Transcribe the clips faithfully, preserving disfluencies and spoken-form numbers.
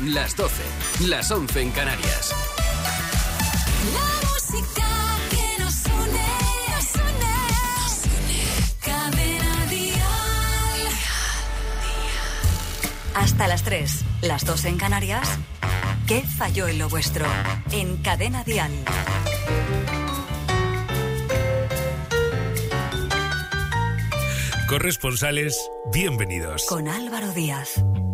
las doce, las once en Canarias. La música que nos une, nos une, nos une. Cadena Dial. Hasta las tres, las dos en Canarias. ¿Qué falló en lo vuestro? En Cadena Dial. Corresponsales, bienvenidos. Con Álvaro Díaz.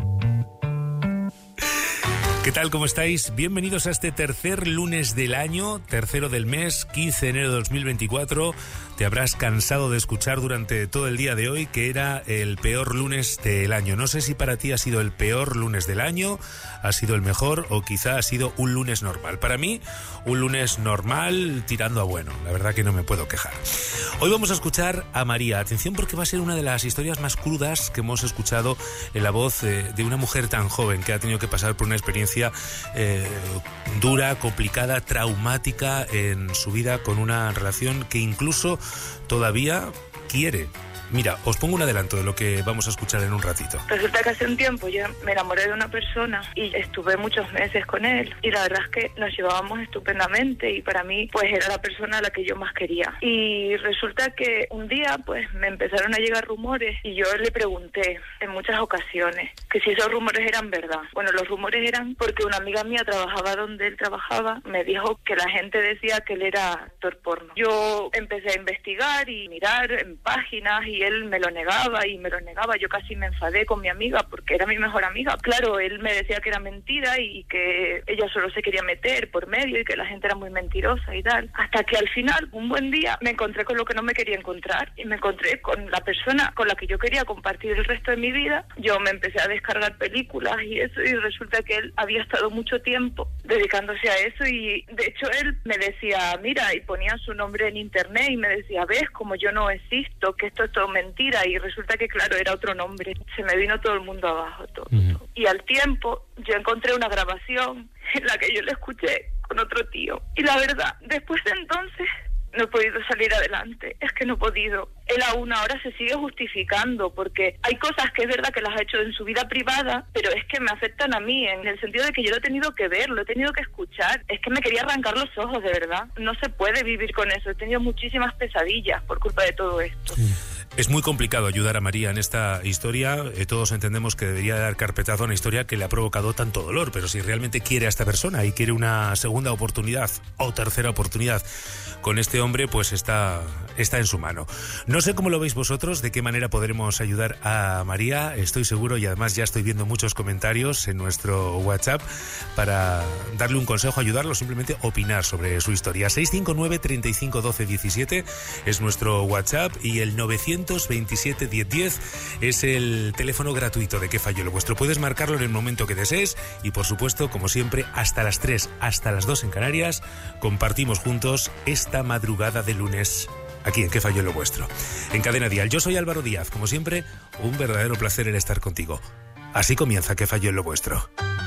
¿Qué tal? ¿Cómo estáis? Bienvenidos a este tercer lunes del año, tercero del mes, quince de enero de dos mil veinticuatro. Te habrás cansado de escuchar durante todo el día de hoy que era el peor lunes del año. No sé si para ti ha sido el peor lunes del año, ha sido el mejor o quizá ha sido un lunes normal. Para mí, un lunes normal tirando a bueno. La verdad que no me puedo quejar. Hoy vamos a escuchar a María. Atención porque va a ser una de las historias más crudas que hemos escuchado en la voz eh, de una mujer tan joven que ha tenido que pasar por una experiencia eh, dura, complicada, traumática en su vida con una relación que incluso todavía quiere. Mira, os pongo un adelanto de lo que vamos a escuchar en un ratito. Resulta que hace un tiempo yo me enamoré de una persona y estuve muchos meses con él y la verdad es que nos llevábamos estupendamente y para mí pues era la persona a la que yo más quería. Y resulta que un día pues me empezaron a llegar rumores y yo le pregunté en muchas ocasiones que si esos rumores eran verdad. Bueno, los rumores eran porque una amiga mía trabajaba donde él trabajaba, me dijo que la gente decía que él era actor porno. Yo empecé a investigar y mirar en páginas y él me lo negaba y me lo negaba. Yo casi me enfadé con mi amiga porque era mi mejor amiga. Claro, él me decía que era mentira y que ella solo se quería meter por medio y que la gente era muy mentirosa y tal. Hasta que al final, un buen día, me encontré con lo que no me quería encontrar y me encontré con la persona con la que yo quería compartir el resto de mi vida. Yo me empecé a descargar películas y eso y resulta que él había estado mucho tiempo dedicándose a eso y de hecho él me decía, mira, y ponía su nombre en internet y me decía, ves, como yo no existo, que esto es todo mentira y resulta que claro, era otro nombre. Se me vino todo el mundo abajo, todo, uh-huh. todo. Y al tiempo yo encontré una grabación en la que yo le escuché con otro tío y la verdad, después de entonces no he podido salir adelante, es que no he podido. Él aún ahora se sigue justificando porque hay cosas que es verdad que las ha hecho en su vida privada, pero es que me afectan a mí en el sentido de que yo lo he tenido que ver, lo he tenido que escuchar. Es que me quería arrancar los ojos, de verdad. No se puede vivir con eso. He tenido muchísimas pesadillas por culpa de todo esto. Sí. Es muy complicado ayudar a María en esta historia. Eh, todos entendemos que debería dar carpetazo a una historia que le ha provocado tanto dolor, pero si realmente quiere a esta persona y quiere una segunda oportunidad o tercera oportunidad con este hombre, pues está, está en su mano. No sé cómo lo veis vosotros, de qué manera podremos ayudar a María. Estoy seguro y además ya estoy viendo muchos comentarios en nuestro WhatsApp para darle un consejo, ayudarlo, simplemente opinar sobre su historia. seis cinco nueve, treinta y cinco, doce, diecisiete es nuestro WhatsApp y el novecientos veintisiete, diez, diez es el teléfono gratuito de ¿Qué falló lo vuestro? Puedes marcarlo en el momento que desees y por supuesto, como siempre, hasta las tres, hasta las dos en Canarias, compartimos juntos esta madrugada de lunes aquí en ¿Qué falló lo vuestro? En Cadena Dial. Yo soy Álvaro Díaz, como siempre, un verdadero placer el estar contigo. Así comienza ¿Qué falló en lo vuestro?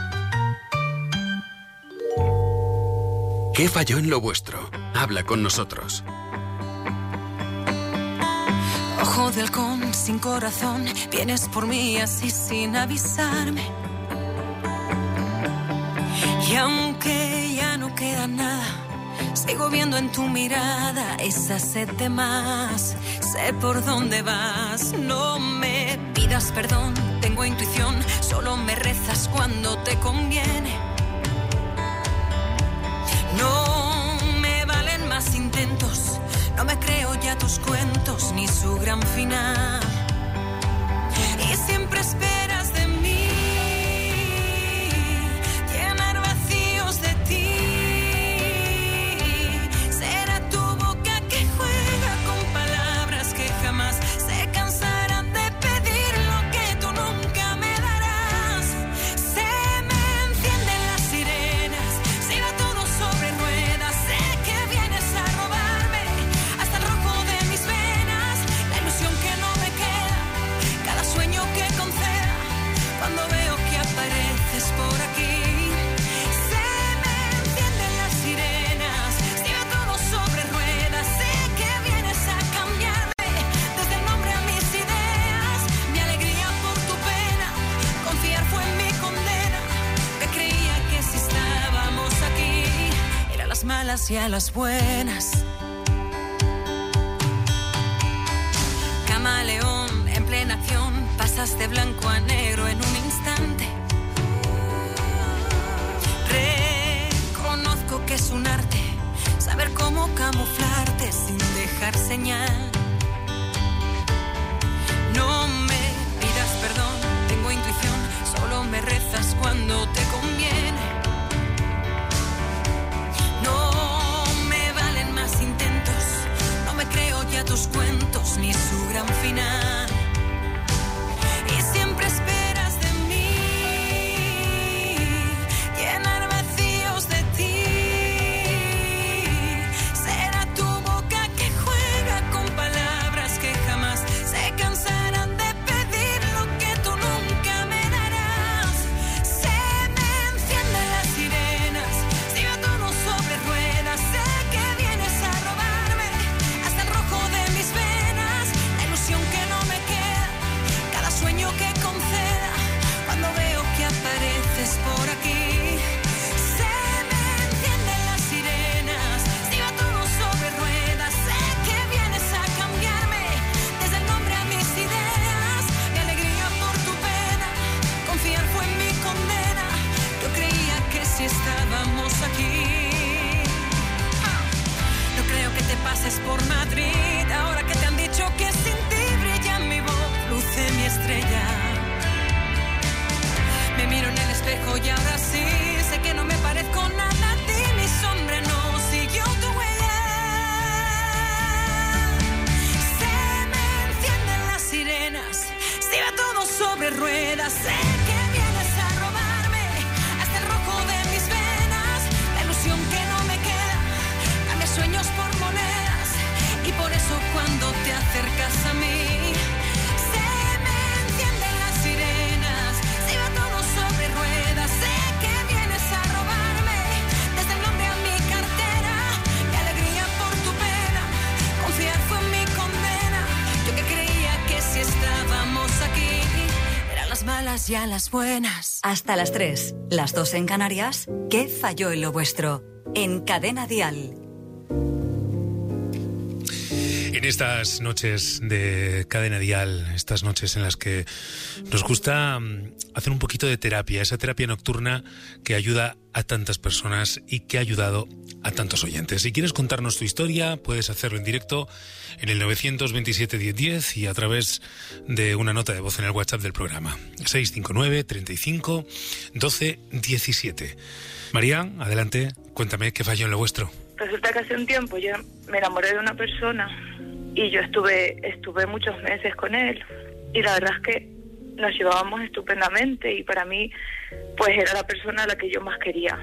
¿Qué falló en lo vuestro? Habla con nosotros. Ojo de halcón sin corazón, vienes por mí así sin avisarme. Y aunque ya no queda nada, sigo viendo en tu mirada esa sed de más. Sé por dónde vas, no me pidas perdón, tengo intuición, solo me rezas cuando te conviene. No me valen más intentos, no me creo ya tus cuentos ni su gran final. Y siempre esperas de mí llenar vacíos de ti. Será tu boca que juega con palabras que jamás se cansarán de pedir lo que tú nunca me darás. Se me encienden las sirenas, si va todo sobre ruedas. Sé que vienes a robarme hasta el rojo de mis venas, la ilusión que no me queda, cada sueño que conceda. malas y a las buenas. Camaleón en plena acción, pasas de blanco a negro en un instante. Reconozco que es un arte saber cómo camuflarte sin dejar señal. No me pidas perdón, tengo intuición, solo me rezas cuando te conviene. No me valen más intentos, no me creo ya tus cuentos ni su gran final. Y siempre esperas de mí llenar vacíos de ti. Será tu boca que juega con palabras que jamás se cansarán de pedir lo que tú nunca me darás. Se me encienden las sirenas, si va todo sobre ruedas. Sé que vienes a robarme hasta el rojo de mis venas, la ilusión que no me queda, cada sueño que conceda cuando veo que apareces por aquí. Se me encienden las sirenas, si va todo sobre ruedas. Sé que vienes a cambiarme desde el nombre a mis ideas. Mi alegría por tu pena, confiar fue mi condena. Yo creía que si estábamos aquí. No creo que te pases por Madrid ahora que te han dicho que sin ti brilla mi voz, luce mi estrella. Me miro en el espejo y ahora sí sé que no me parezco nada a ti. Mi sombra no siguió tu huella. Se me encienden las sirenas, si va todo sobre ruedas. Sé que vienes a robarme hasta el rojo de mis venas, la ilusión que no me queda, cambia sueños por monedas. Y por eso cuando te acercas a mí se me encienden las sirenas, si va todo sobre ruedas. Sé que vienes a robarme desde el nombre a mi cartera. Mi alegría por tu pena, confiar fue mi condena. Yo que creía que si estábamos aquí eran las malas y a las buenas. Hasta las tres, las dos en Canarias. ¿Qué falló en lo vuestro? En Cadena Dial. En estas noches de Cadena Dial, estas noches en las que nos gusta hacer un poquito de terapia, esa terapia nocturna que ayuda a tantas personas y que ha ayudado a tantos oyentes. Si quieres contarnos tu historia, puedes hacerlo en directo en el nueve dos siete, diez diez y a través de una nota de voz en el WhatsApp del programa. seis cinco nueve, treinta y cinco, doce, diecisiete. María, adelante, cuéntame qué falló en lo vuestro. Resulta que hace un tiempo yo me enamoré de una persona y yo estuve estuve muchos meses con él y la verdad es que nos llevábamos estupendamente y para mí pues era la persona a la que yo más quería.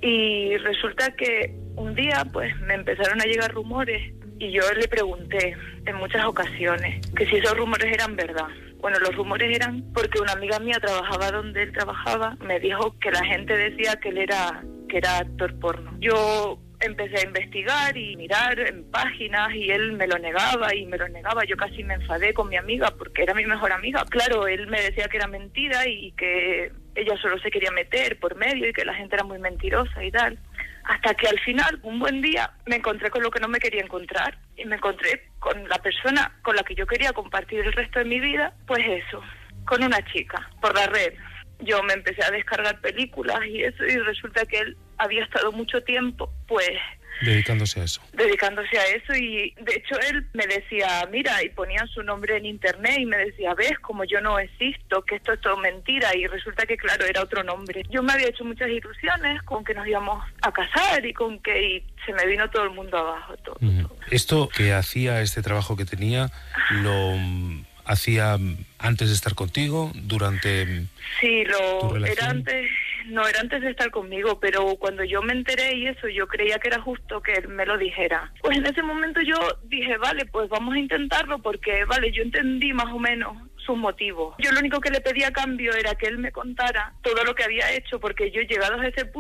Y resulta que un día pues me empezaron a llegar rumores y yo le pregunté en muchas ocasiones que si esos rumores eran verdad. Bueno, los rumores eran porque una amiga mía trabajaba donde él trabajaba, me dijo que la gente decía que él era que era actor porno. Yo empecé a investigar y mirar en páginas y él me lo negaba y me lo negaba. Yo casi me enfadé con mi amiga porque era mi mejor amiga. Claro, él me decía que era mentira y que ella solo se quería meter por medio y que la gente era muy mentirosa y tal. Hasta que al final, un buen día, me encontré con lo que no me quería encontrar y me encontré con la persona con la que yo quería compartir el resto de mi vida, pues eso, con una chica, por la red. Yo me empecé a descargar películas y eso, y resulta que él había estado mucho tiempo, pues... Dedicándose a eso. Dedicándose a eso y de hecho él me decía, mira, y ponía su nombre en internet y me decía, ves, como yo no existo, que esto es todo mentira, y resulta que claro, era otro nombre. Yo me había hecho muchas ilusiones con que nos íbamos a casar y con que y se me vino todo el mundo abajo, todo, Uh-huh. todo. Esto que hacía, este trabajo que tenía, lo hacía antes de estar contigo, durante... Sí, ¿Tu lo relación? era antes, no era antes de estar conmigo, pero cuando yo me enteré y eso, yo creía que era justo que él me lo dijera. Pues en ese momento yo dije, vale, pues vamos a intentarlo porque, vale, yo entendí más o menos sus motivos. Yo lo único que le pedía a cambio era que él me contara todo lo que había hecho, porque yo llegados a ese punto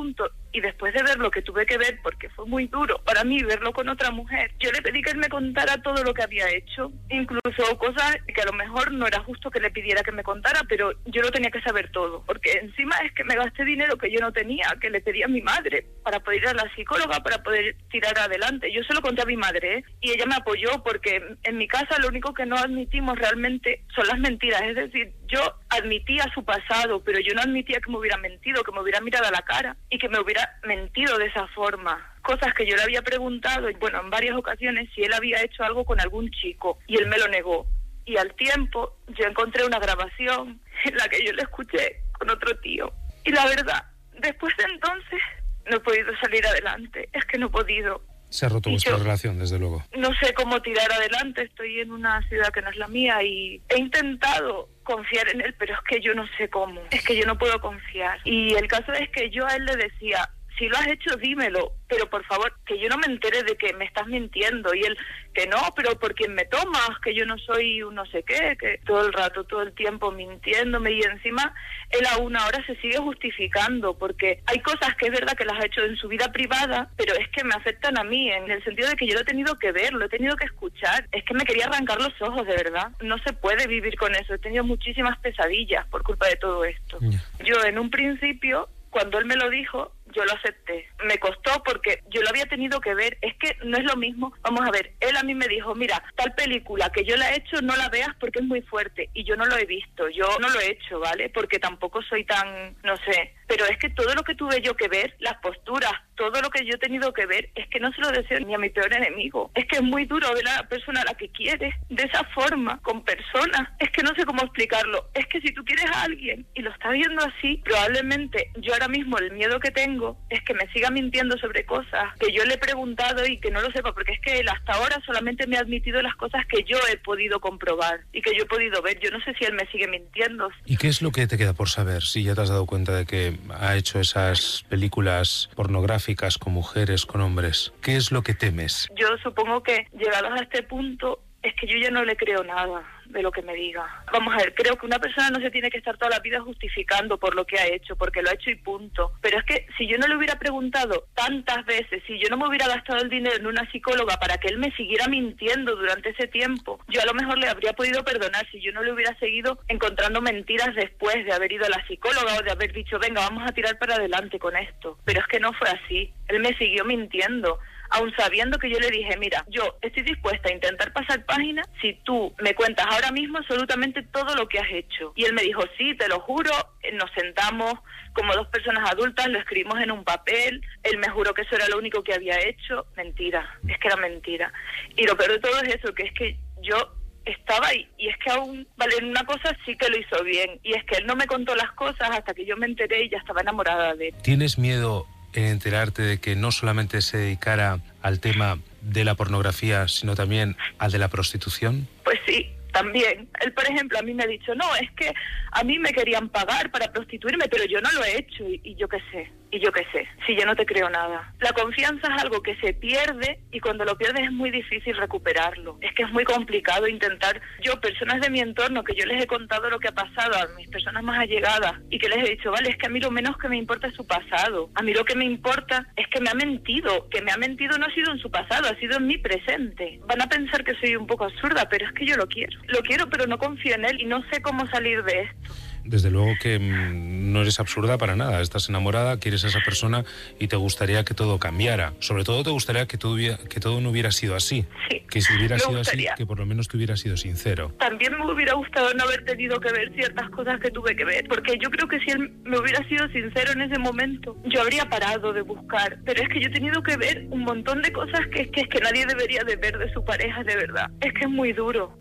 y después de ver lo que tuve que ver, porque fue muy duro para mí verlo con otra mujer, yo le pedí que él me contara todo lo que había hecho, incluso cosas que a lo mejor no era justo que le pidiera que me contara, pero yo lo tenía que saber todo, porque encima es que me gasté dinero que yo no tenía, que le pedí a mi madre para poder ir a la psicóloga, para poder tirar adelante. Yo se lo conté a mi madre, ¿eh? Y ella me apoyó, porque en mi casa lo único que no admitimos realmente son las mentiras, es decir, yo admitía su pasado, pero yo no admitía que me hubiera mentido, que me hubiera mirado a la cara y que me hubiera mentido de esa forma. Cosas que yo le había preguntado, y bueno, en varias ocasiones, si él había hecho algo con algún chico, y él me lo negó. Y al tiempo yo encontré una grabación en la que yo le escuché con otro tío. Y la verdad, después de entonces no he podido salir adelante, es que no he podido. Se ha roto Y vuestra yo relación, desde luego. No sé cómo tirar adelante, estoy en una ciudad que no es la mía y he intentado confiar en él, pero es que yo no sé cómo, es que yo no puedo confiar. Y el caso es que yo a él le decía, si lo has hecho, dímelo, pero por favor, que yo no me entere de que me estás mintiendo. Y él, que no, pero por quién me tomas, que yo no soy un no sé qué, que todo el rato, todo el tiempo mintiéndome. Y encima, él aún ahora se sigue justificando, porque hay cosas que es verdad que las ha hecho en su vida privada, pero es que me afectan a mí, en el sentido de que yo lo he tenido que ver, lo he tenido que escuchar. Es que me quería arrancar los ojos, de verdad. No se puede vivir con eso. He tenido muchísimas pesadillas por culpa de todo esto. Yeah. Yo, en un principio, cuando él me lo dijo, yo lo acepté. Me costó porque yo lo había tenido que ver. Es que no es lo mismo. Vamos a ver, él a mí me dijo, mira, tal película que yo la he hecho, no la veas porque es muy fuerte. Y yo no lo he visto, yo no lo he hecho, ¿vale? Porque tampoco soy tan, no sé. Pero es que todo lo que tuve yo que ver, las posturas, todo lo que yo he tenido que ver, es que no se lo deseo ni a mi peor enemigo. Es que es muy duro ver a la persona a la que quieres de esa forma, con personas. Es que no sé cómo explicarlo. Es que si tú quieres a alguien y lo estás viendo así, probablemente yo ahora mismo el miedo que tengo es que me siga mintiendo sobre cosas que yo le he preguntado y que no lo sepa, porque es que él hasta ahora solamente me ha admitido las cosas que yo he podido comprobar y que yo he podido ver. Yo no sé si él me sigue mintiendo. ¿Y qué es lo que te queda por saber? Si ya te has dado cuenta de que ha hecho esas películas pornográficas con mujeres, con hombres, ¿qué es lo que temes? Yo supongo que llegados a este punto es que yo ya no le creo nada de lo que me diga. Vamos a ver, creo que una persona no se tiene que estar toda la vida justificando por lo que ha hecho, porque lo ha hecho y punto. Pero es que si yo no le hubiera preguntado tantas veces, si yo no me hubiera gastado el dinero en una psicóloga para que él me siguiera mintiendo durante ese tiempo, yo a lo mejor le habría podido perdonar si yo no le hubiera seguido encontrando mentiras después de haber ido a la psicóloga o de haber dicho, venga, vamos a tirar para adelante con esto. Pero es que no fue así. Él me siguió mintiendo, aun sabiendo que yo le dije, mira, yo estoy dispuesta a intentar pasar página si tú me cuentas ahora mismo absolutamente todo lo que has hecho. Y él me dijo, sí, te lo juro. Nos sentamos como dos personas adultas, lo escribimos en un papel, él me juró que eso era lo único que había hecho. Mentira, es que era mentira. Y lo peor de todo es eso, que es que yo estaba ahí, y es que aún, vale, en una cosa sí que lo hizo bien, y es que él no me contó las cosas hasta que yo me enteré y ya estaba enamorada de él. ¿Tienes miedo en enterarte de que no solamente se dedicara al tema de la pornografía, sino también al de la prostitución? Pues sí, también. Él, por ejemplo, a mí me ha dicho, no, es que a mí me querían pagar para prostituirme, pero yo no lo he hecho, y, y yo qué sé, y yo qué sé, si yo no te creo nada. La confianza es algo que se pierde, y cuando lo pierdes es muy difícil recuperarlo. Es que es muy complicado intentar, yo, personas de mi entorno, que yo les he contado lo que ha pasado a mis personas más allegadas, y que les he dicho, vale, es que a mí lo menos que me importa es su pasado, a mí lo que me importa es que me ha mentido, que me ha mentido no ha sido en su pasado, ha sido en mi presente. Van a pensar que soy un poco absurda, pero es que yo lo quiero. Lo quiero, pero no confío en él y no sé cómo salir de esto. Desde luego que mmm, no eres absurda para nada. Estás enamorada, quieres a esa persona y te gustaría que todo cambiara. Sobre todo te gustaría que todo, hubiera, que todo no hubiera sido así. Sí, que si hubiera sido gustaría. así, que por lo menos te hubiera sido sincero. También me hubiera gustado no haber tenido que ver ciertas cosas que tuve que ver, porque yo creo que si él me hubiera sido sincero en ese momento, yo habría parado de buscar. Pero es que yo he tenido que ver un montón de cosas que, que es que nadie debería de ver de su pareja, de verdad. Es que es muy duro.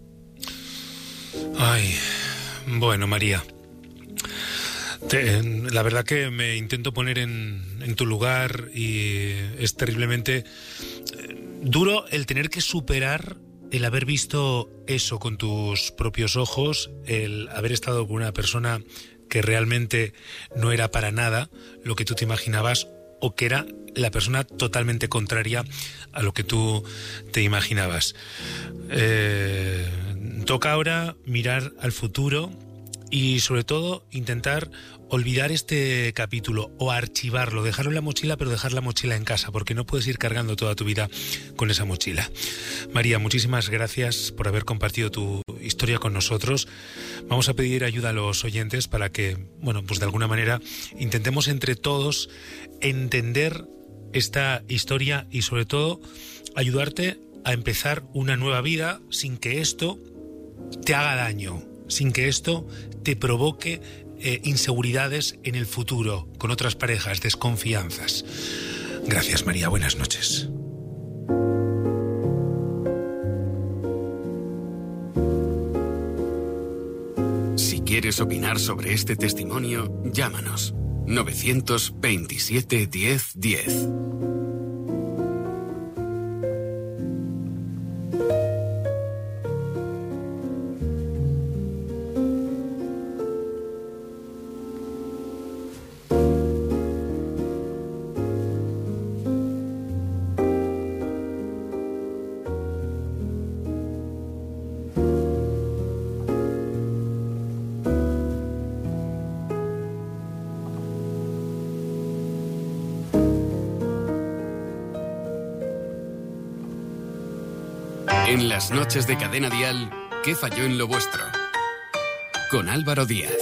Ay, bueno, María, te, la verdad que me intento poner en, en tu lugar y es terriblemente duro el tener que superar el haber visto eso con tus propios ojos, el haber estado con una persona que realmente no era para nada lo que tú te imaginabas, o que era la persona totalmente contraria a lo que tú te imaginabas. Eh, toca ahora mirar al futuro y sobre todo intentar olvidar este capítulo o archivarlo, dejarlo en la mochila, pero dejar la mochila en casa, porque no puedes ir cargando toda tu vida con esa mochila. María, muchísimas gracias por haber compartido tu historia con nosotros. Vamos a pedir ayuda a los oyentes para que, bueno, pues de alguna manera intentemos entre todos entender esta historia y sobre todo ayudarte a empezar una nueva vida sin que esto te haga daño, sin que esto te provoque eh, inseguridades en el futuro, con otras parejas, desconfianzas. Gracias, María. Buenas noches. Si quieres opinar sobre este testimonio, llámanos. novecientos veintisiete diez diez. En las noches de Cadena Dial, ¿qué falló en lo vuestro? Con Álvaro Díaz.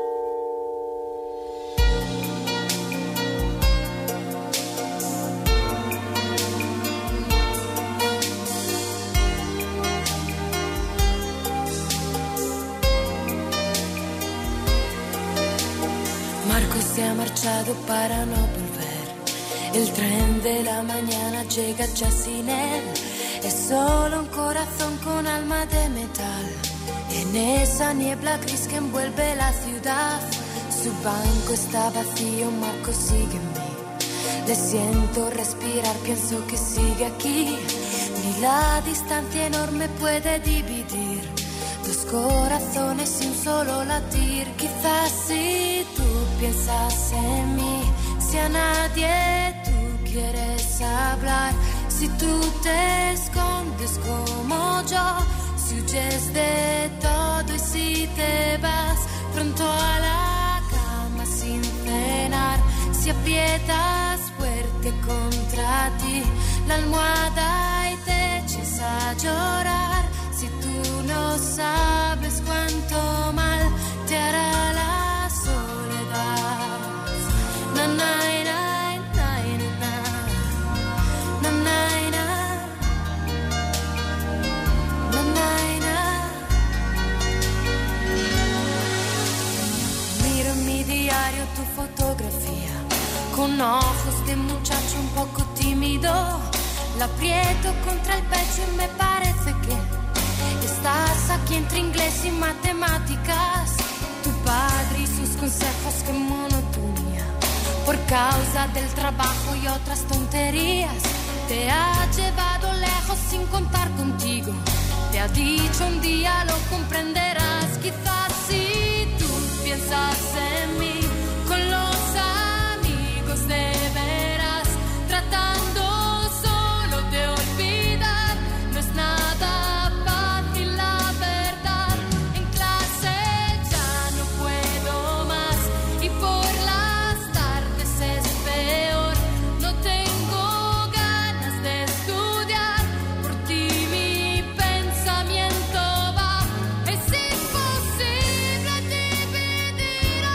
Marco se ha marchado para no volver. El tren de la mañana llega ya sin él. Es solo un corazón con alma de metal. En esa niebla gris que envuelve la ciudad, su banco está vacío, Marco sigue en mí. Le siento respirar, pienso que sigue aquí. Ni la distancia enorme puede dividir dos corazones y un solo latir. Quizás si tú piensas en mí, si a nadie tú quieres hablar, si tú te escondes como yo, si huyes de todo y si te vas pronto a la cama sin cenar, si aprietas fuerte contra ti la almohada y te eches a llorar, si tú no sabes cuánto mal te hará la soledad. Na, na, na. Miro en mi diario tu fotografía, con ojos de muchacho un poco tímido. La aprieto contra el pecho y me parece que estás aquí entre inglés y matemáticas. Tu padre y sus consejos, qué monotonía. Por causa del trabajo y otras tonterías, te ha llevado lejos sin contar contigo. Te ha dicho un día lo comprenderás. Quizás si tú piensas en mí, con los amigos de veras, tratando solo de olvidar. No es nada fácil la verdad. En clase ya no puedo más y por las tardes es peor. No tengo ganas de estudiar, por ti mi pensamiento va. Es imposible dividir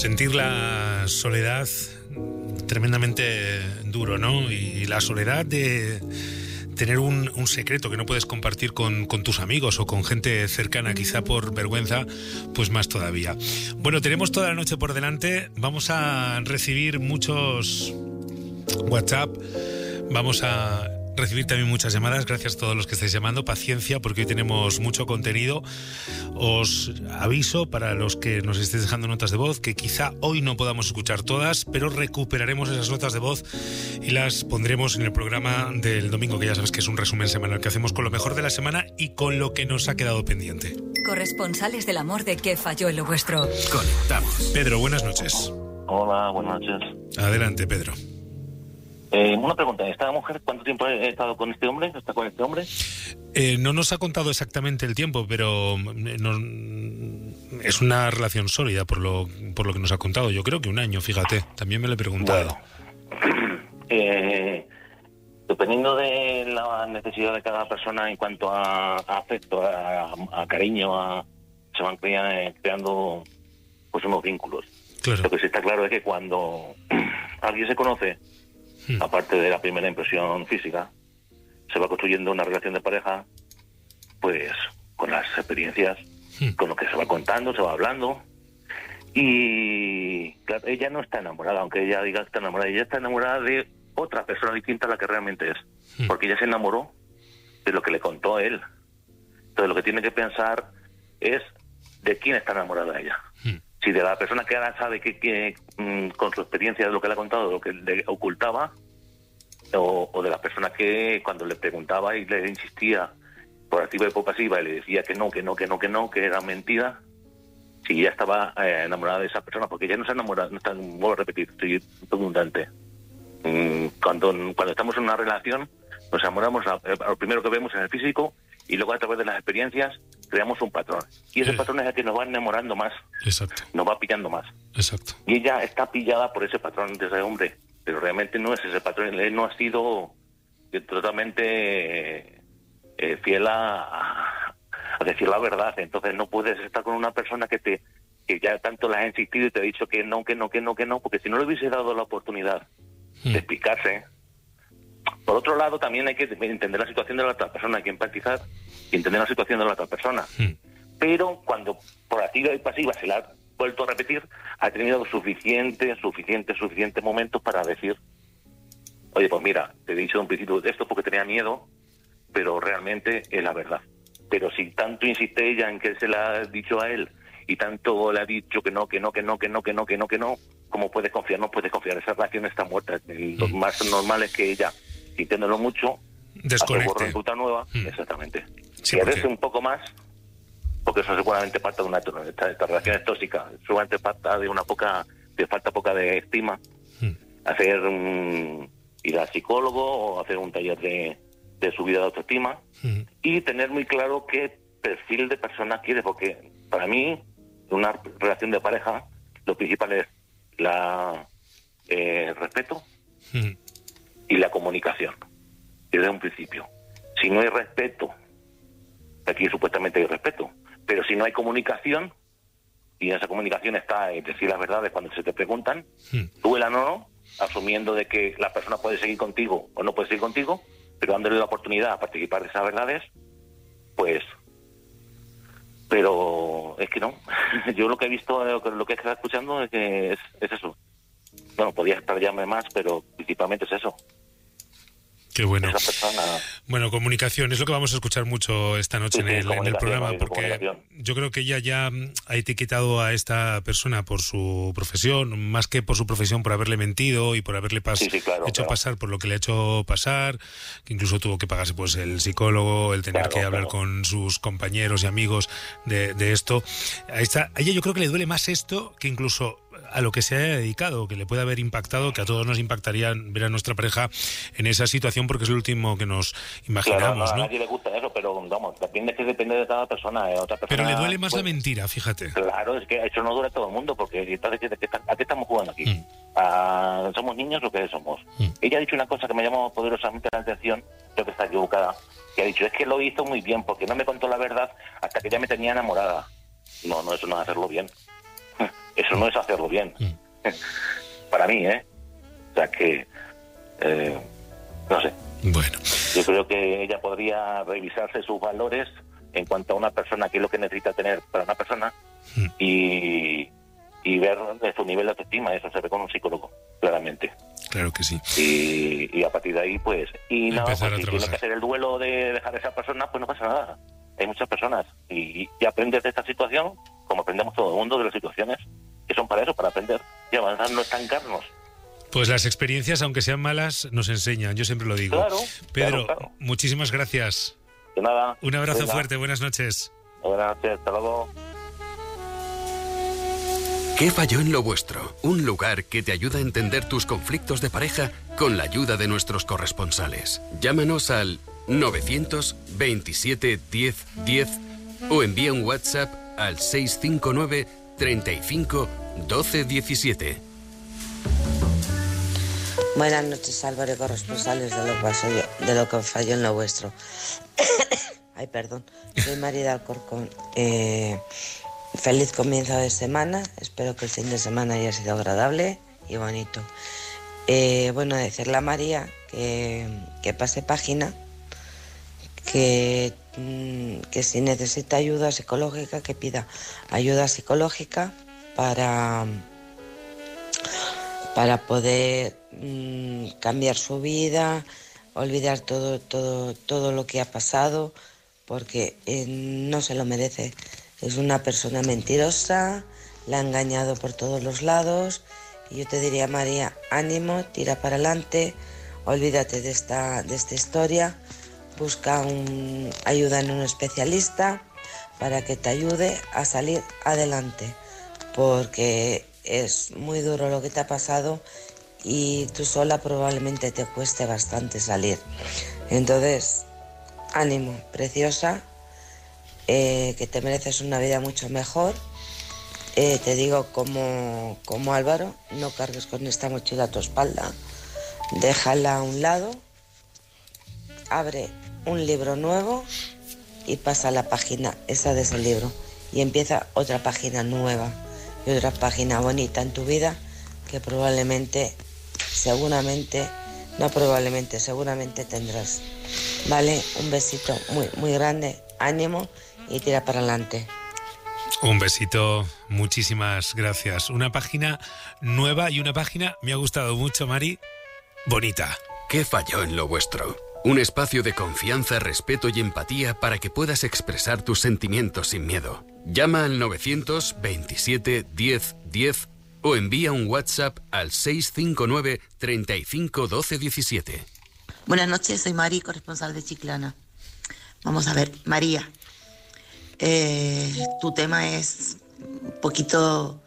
sentir la soledad tremendamente duro, ¿no? Y la soledad de tener un, un secreto que no puedes compartir con, con tus amigos o con gente cercana, quizá por vergüenza, pues más todavía. Bueno, tenemos toda la noche por delante, vamos a recibir muchos WhatsApp, vamos a recibir también muchas llamadas. Gracias a todos los que estáis llamando. Paciencia, porque hoy tenemos mucho contenido. Os aviso, para los que nos estéis dejando notas de voz, que quizá hoy no podamos escuchar todas, pero recuperaremos esas notas de voz y las pondremos en el programa del domingo, que ya sabes que es un resumen semanal que hacemos con lo mejor de la semana y con lo que nos ha quedado pendiente. Corresponsales del amor de ¿Qué falló en lo vuestro? Conectamos. Pedro, buenas noches. Hola, buenas noches. Adelante, Pedro. Eh, una pregunta, ¿esta mujer cuánto tiempo ha estado con este hombre? ¿Está con este hombre? Eh, no nos ha contado exactamente el tiempo, pero no, es una relación sólida por lo, por lo que nos ha contado. Yo creo que un año, fíjate. También me lo he preguntado. Bueno, eh, dependiendo de la necesidad de cada persona en cuanto a, a afecto, a, a cariño, a, se van crea, creando pues unos vínculos. Claro. Lo que sí está claro es que cuando alguien se conoce, aparte de la primera impresión física, se va construyendo una relación de pareja, pues con las experiencias, hmm. con lo que se va contando, se va hablando. Y claro, ella no está enamorada, aunque ella diga que está enamorada, ella está enamorada de otra persona distinta a la que realmente es, hmm. porque ella se enamoró de lo que le contó él. Entonces lo que tiene que pensar es de quién está enamorada ella. Hmm. Si de la persona que ahora sabe que, que mmm, con su experiencia de lo que le ha contado, de lo que le ocultaba, o, o de la persona que cuando le preguntaba y le insistía por activa y por pasiva y le decía que no, que no, que no, que no, que era mentira, si ella estaba eh, enamorada de esa persona, porque ella no se enamora, no está, vuelvo a repetir, estoy redundante. Mm, cuando, cuando estamos en una relación, nos enamoramos, a, a lo primero que vemos es el físico, y luego a través de las experiencias creamos un patrón. Y ese eh. patrón es el que nos va enamorando más. Exacto. Nos va pillando más. Exacto. Y ella está pillada por ese patrón de ese hombre, pero realmente no es ese patrón. Él no ha sido totalmente eh, fiel a, a decir la verdad. Entonces no puedes estar con una persona que te que ya tanto le has insistido y te ha dicho que no, que no, que no, que no, porque si no le hubiese dado la oportunidad hmm. de explicarse. Por otro lado, también hay que entender la situación de la otra persona, hay que empatizar y entender la situación de la otra persona. Hmm. Pero cuando por activa y pasiva se la ha vuelto a repetir, ha tenido suficientes, suficientes, suficientes momentos para decir, oye, pues mira, te he dicho de un principio de esto porque tenía miedo, pero realmente es la verdad. Pero si tanto insiste ella en que se la ha dicho a él y tanto le ha dicho que no, que no, que no, que no, que no, que no, que no, ¿cómo puedes confiar? No puedes confiar, esa relación está muerta. Lo Hmm. más normal es que ella, sintiéndolo mucho, desconecte. Ruta nueva, hmm. exactamente. Sí, Quererse porque... un poco más, porque eso seguramente parte de una esta, esta relación es tóxica, seguramente parte de una poca, de falta poca de estima, hmm. hacer un, ir al psicólogo o hacer un taller de, de subida de autoestima hmm. y tener muy claro qué perfil de persona quiere, porque para mí una relación de pareja lo principal es la eh, respeto hmm. y la comunicación desde un principio. Si no hay respeto, aquí supuestamente hay respeto, pero si no hay comunicación, y en esa comunicación está es decir las verdades cuando se te preguntan, hmm. duelan o no, asumiendo de que la persona puede seguir contigo o no puede seguir contigo, pero dándole la oportunidad a participar de esas verdades, pues... Pero es que no. Yo lo que he visto, lo que he estado escuchando es que es, es eso. Bueno, podía explayarme más, pero principalmente es eso. Qué bueno. Esa persona... Bueno, comunicación es lo que vamos a escuchar mucho esta noche sí, en, el, sí, en el programa, porque yo creo que ella ya ha etiquetado a esta persona por su profesión, más que por su profesión, por haberle mentido y por haberle pas sí, sí, claro, hecho claro. pasar por lo que le ha hecho pasar, que incluso tuvo que pagarse pues el psicólogo, el tener claro, que hablar claro. con sus compañeros y amigos de, de esto. A, esta, a ella yo creo que le duele más esto que incluso a lo que se haya dedicado, que le puede haber impactado, que a todos nos impactaría ver a nuestra pareja en esa situación, porque es lo último que nos imaginamos, claro, no, ¿no? A nadie le gusta eso, pero vamos, también es que depende de cada persona, ¿eh? Otra persona pero le duele más pues, la mentira, fíjate. Claro, es que eso no duele a todo el mundo, porque entonces, ¿a qué estamos jugando aquí? Mm. ¿A, ¿Somos niños o qué somos? Mm. Ella ha dicho una cosa que me llamó poderosamente la atención, creo que está equivocada, que ha dicho, es que lo hizo muy bien, porque no me contó la verdad hasta que ya me tenía enamorada. No, no, eso no es hacerlo bien. Eso no es hacerlo bien. Para mí, ¿eh? O sea que, eh, no sé. Bueno. Yo creo que ella podría revisarse sus valores en cuanto a una persona, qué es lo que necesita tener para una persona, mm. y, y ver su nivel de autoestima. Eso se ve con un psicólogo, claramente. Claro que sí. Y, y a partir de ahí, pues, y nada, pues, si tiene que hacer el duelo de dejar a esa persona, pues no pasa nada. Hay muchas personas y, y aprendes de esta situación, como aprendemos todo el mundo de las situaciones, que son para eso, para aprender y avanzar, no estancarnos. Pues las experiencias, aunque sean malas, nos enseñan, yo siempre lo digo. Claro, Pedro, claro, claro. muchísimas gracias. De nada. Un abrazo Venga. fuerte, buenas noches. Buenas noches, hasta luego. ¿Qué falló en lo vuestro? Un lugar que te ayuda a entender tus conflictos de pareja con la ayuda de nuestros corresponsales. Llámanos al novecientos veintisiete diez diez o envía un WhatsApp al seiscientos cincuenta y nueve treinta y cinco doce diecisiete. Buenas noches, Álvaro, y corresponsales de lo que pasó yo, de lo que falló en lo vuestro. Ay, perdón. Soy María de Alcorcón. Eh, feliz comienzo de semana. Espero que el fin de semana haya sido agradable y bonito. Eh, bueno, decirle a María que, que pase página, que, que si necesita ayuda psicológica, que pida ayuda psicológica para... para poder mmm, cambiar su vida, olvidar todo, todo, todo lo que ha pasado, porque eh, no se lo merece. Es una persona mentirosa, la ha engañado por todos los lados, y yo te diría, María, ánimo, tira para adelante, olvídate de esta, de esta historia, busca un, ayuda en un especialista para que te ayude a salir adelante, porque es muy duro lo que te ha pasado y tú sola probablemente te cueste bastante salir. Entonces, ánimo, preciosa, eh, que te mereces una vida mucho mejor. Eh, te digo como, como Álvaro, no cargues con esta mochila a tu espalda, déjala a un lado, abre un libro nuevo y pasa la página esa de ese libro y empieza otra página nueva. Y otra página bonita en tu vida que probablemente, seguramente, no probablemente, seguramente tendrás. Vale, un besito muy, muy grande, ánimo y tira para adelante. Un besito, muchísimas gracias. Una página nueva y una página, me ha gustado mucho, Mari, bonita. ¿Qué falló en lo vuestro? Un espacio de confianza, respeto y empatía para que puedas expresar tus sentimientos sin miedo. Llama al novecientos veintisiete diez diez o envía un WhatsApp al seiscientos cincuenta y nueve treinta y cinco doce diecisiete. Buenas noches, soy Mari, corresponsal de Chiclana. Vamos a ver, María, eh, tu tema es un poquito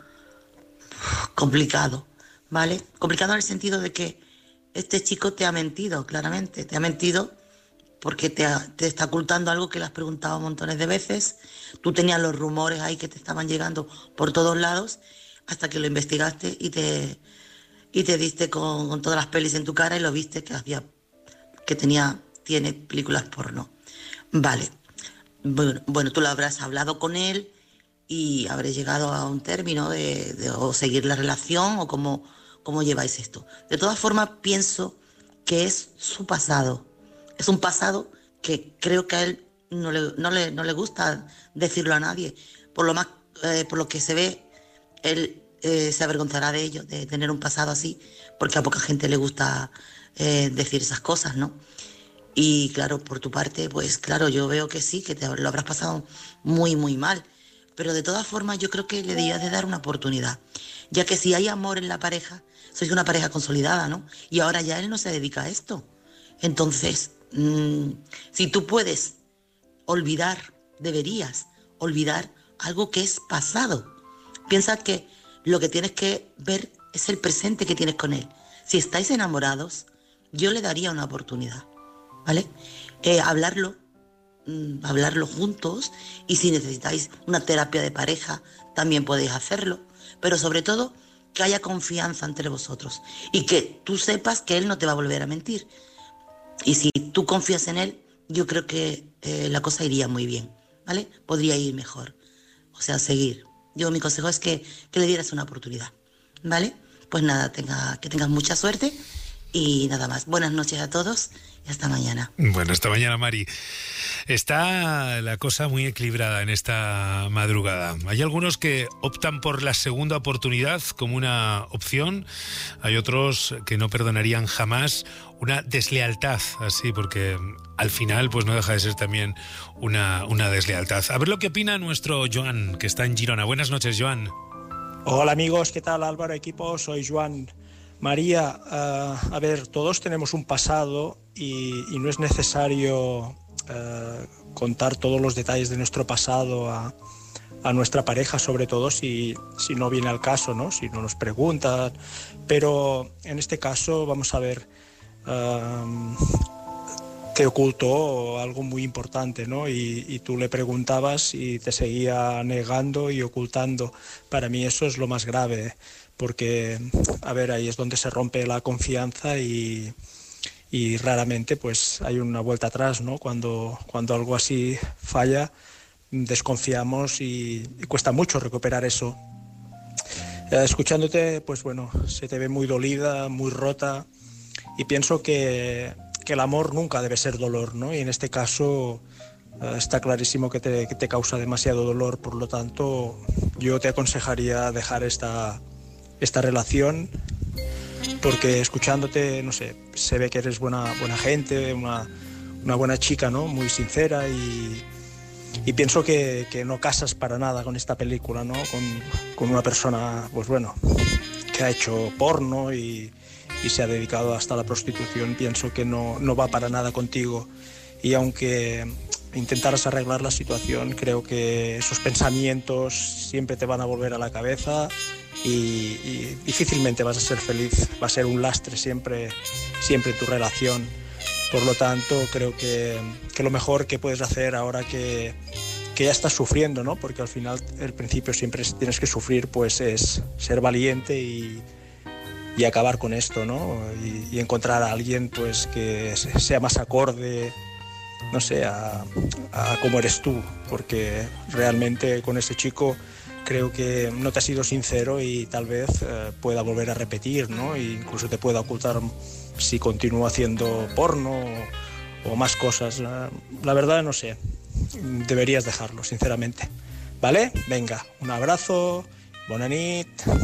complicado, ¿vale? Complicado en el sentido de que este chico te ha mentido, claramente, te ha mentido porque te, ha, te está ocultando algo que le has preguntado montones de veces. Tú tenías los rumores ahí que te estaban llegando por todos lados hasta que lo investigaste y te, y te diste con, con todas las pelis en tu cara y lo viste que hacía, que tenía, tiene películas porno. Vale. Bueno, bueno, tú lo habrás hablado con él y habré llegado a un término de, de o seguir la relación o cómo, cómo lleváis esto. De todas formas, pienso que es su pasado. Es un pasado que creo que a él no le, no le, no le gusta decirlo a nadie. Por lo más, eh, por lo que se ve, él eh, se avergonzará de ello, de tener un pasado así, porque a poca gente le gusta eh, decir esas cosas, ¿no? Y claro, por tu parte, pues claro, yo veo que sí, que te lo habrás pasado muy, muy mal. Pero de todas formas, yo creo que le debías de dar una oportunidad, ya que si hay amor en la pareja, sois una pareja consolidada, ¿no? Y ahora ya él no se dedica a esto. Entonces, mmm, si tú puedes olvidar, deberías olvidar algo que es pasado. Piensa que lo que tienes que ver es el presente que tienes con él. Si estáis enamorados, yo le daría una oportunidad, ¿vale? Eh, hablarlo, mmm, hablarlo juntos, y si necesitáis una terapia de pareja, también podéis hacerlo, pero sobre todo que haya confianza entre vosotros y que tú sepas que él no te va a volver a mentir. Y si tú confías en él, yo creo que eh, la cosa iría muy bien, ¿vale? Podría ir mejor, o sea, seguir, yo mi consejo es que, que le dieras una oportunidad, ¿vale? Pues nada, tenga, que tengas mucha suerte y nada más. Buenas noches a todos y hasta mañana. Bueno, hasta mañana, Mari. Está la cosa muy equilibrada en esta madrugada. Hay algunos que optan por la segunda oportunidad como una opción. Hay otros que no perdonarían jamás una deslealtad así, porque al final pues no deja de ser también una, una deslealtad. A ver lo que opina nuestro Joan, que está en Girona. Buenas noches, Joan. Hola amigos, ¿qué tal Álvaro, equipo? Soy Joan. María, uh, a ver, todos tenemos un pasado y, y no es necesario uh, contar todos los detalles de nuestro pasado a, a nuestra pareja, sobre todo si, si no viene al caso, ¿no? Si no nos preguntan. Pero en este caso, vamos a ver, uh, te ocultó algo muy importante, ¿no? Y, y tú le preguntabas y te seguía negando y ocultando. Para mí eso es lo más grave, porque, a ver, ahí es donde se rompe la confianza y, y raramente pues hay una vuelta atrás, ¿no? Cuando, cuando algo así falla, desconfiamos y, y cuesta mucho recuperar eso. Eh, escuchándote, pues bueno, se te ve muy dolida, muy rota, y pienso que, que el amor nunca debe ser dolor, ¿no? Y en este caso eh, está clarísimo que te, que te causa demasiado dolor, por lo tanto yo te aconsejaría dejar esta esta relación, porque escuchándote, no sé, se ve que eres buena, buena gente, una, una buena chica, ¿no? Muy sincera, y, y pienso que, que no casas para nada con esta película, ¿no? Con, con una persona, pues bueno, que ha hecho porno y, y se ha dedicado hasta la prostitución. Pienso que no, no va para nada contigo, y aunque intentaras arreglar la situación, creo que esos pensamientos siempre te van a volver a la cabeza y, y difícilmente vas a ser feliz. Va a ser un lastre siempre, siempre tu relación. Por lo tanto, creo que, que lo mejor que puedes hacer ahora que, que ya estás sufriendo, ¿no? Porque al final, el principio siempre tienes que sufrir, pues es ser valiente y, y acabar con esto, ¿no? Y, y encontrar a alguien pues que sea más acorde, no sé, a, a cómo eres tú, porque realmente con ese chico creo que no te has sido sincero y tal vez eh, pueda volver a repetir, ¿no? E incluso te pueda ocultar si continúa haciendo porno o, o más cosas. La verdad, no sé, deberías dejarlo, sinceramente. ¿Vale? Venga, un abrazo, bona nit.